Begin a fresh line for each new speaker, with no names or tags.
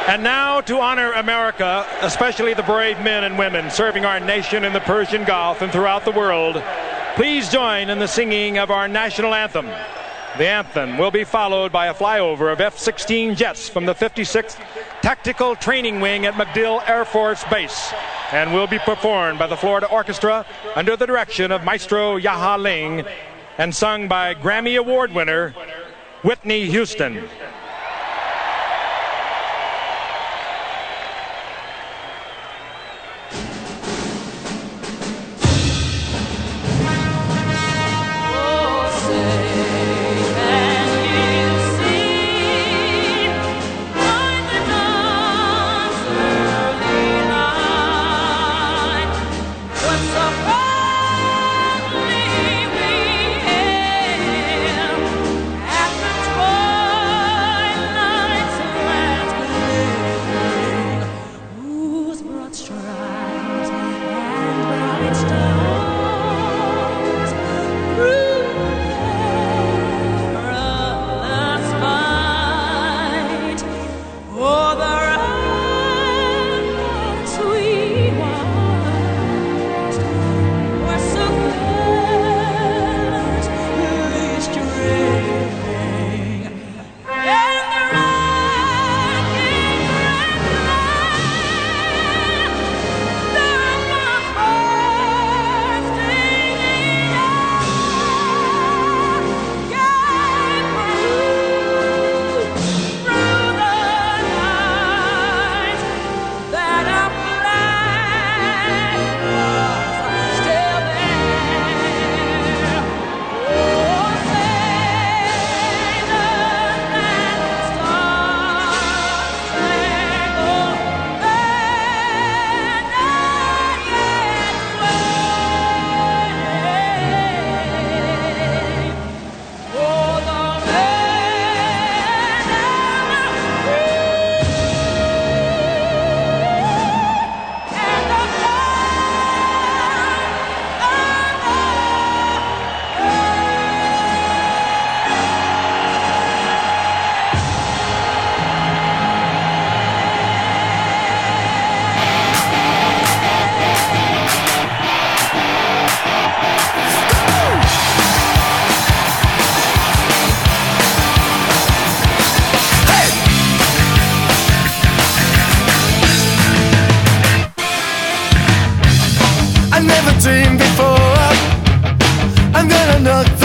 And now, to honor America, especially the brave men and women serving our nation in the Persian Gulf and throughout the world, please join in the singing of our national anthem. The anthem will be followed by a flyover of F-16 jets from the 56th Tactical Training Wing at MacDill Air Force Base, and will be performed by the Florida Orchestra under the direction of Maestro Yaha Ling and sung by Grammy Award winner Whitney Houston.
Dreamed before I'm gonna knock